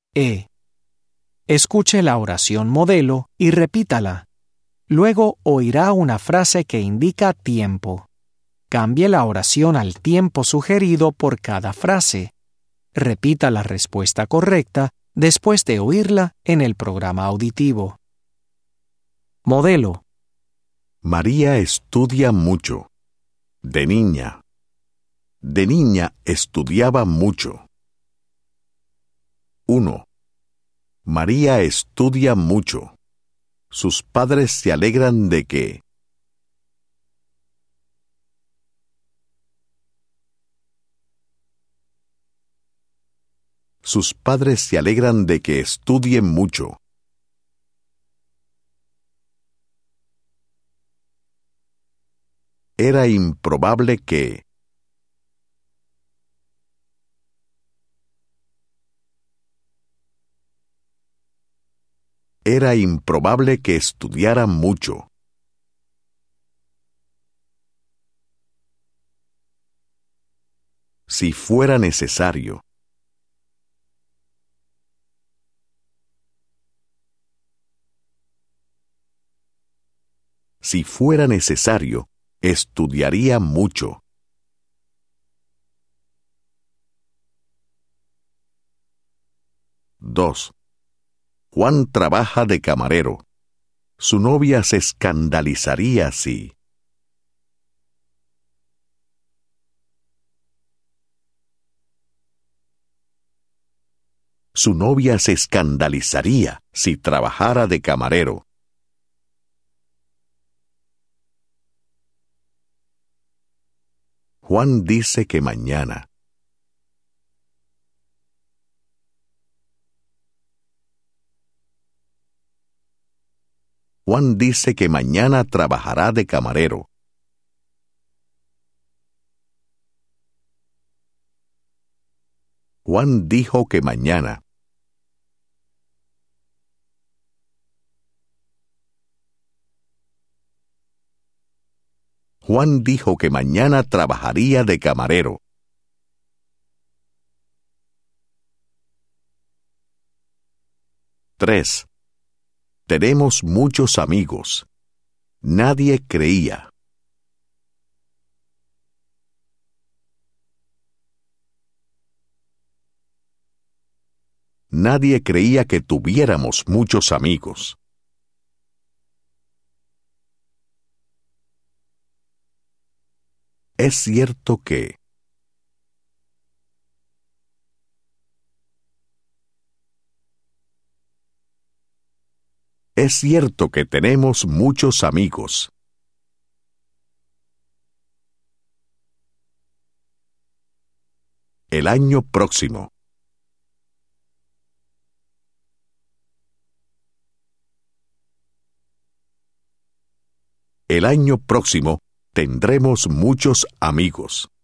E. Escuche la oración modelo y repítala. Luego oirá una frase que indica tiempo. Cambie la oración al tiempo sugerido por cada frase. Repita la respuesta correcta después de oírla en el programa auditivo. Modelo. María estudia mucho. De niña. De niña estudiaba mucho. 1. María estudia mucho. Sus padres se alegran de que. Sus padres se alegran de que estudie mucho. Era improbable que. Era improbable que estudiara mucho. Si fuera necesario. Si fuera necesario, estudiaría mucho. 2. Juan trabaja de camarero. Su novia se escandalizaría si. Su novia se escandalizaría si trabajara de camarero. Juan dice que mañana. Juan dice que mañana trabajará de camarero. Juan dijo que mañana. Juan dijo que mañana trabajaría de camarero. 3. Tenemos muchos amigos. Nadie creía. Nadie creía que tuviéramos muchos amigos. Es cierto que. Es cierto que tenemos muchos amigos. El año próximo. El año próximo tendremos muchos amigos.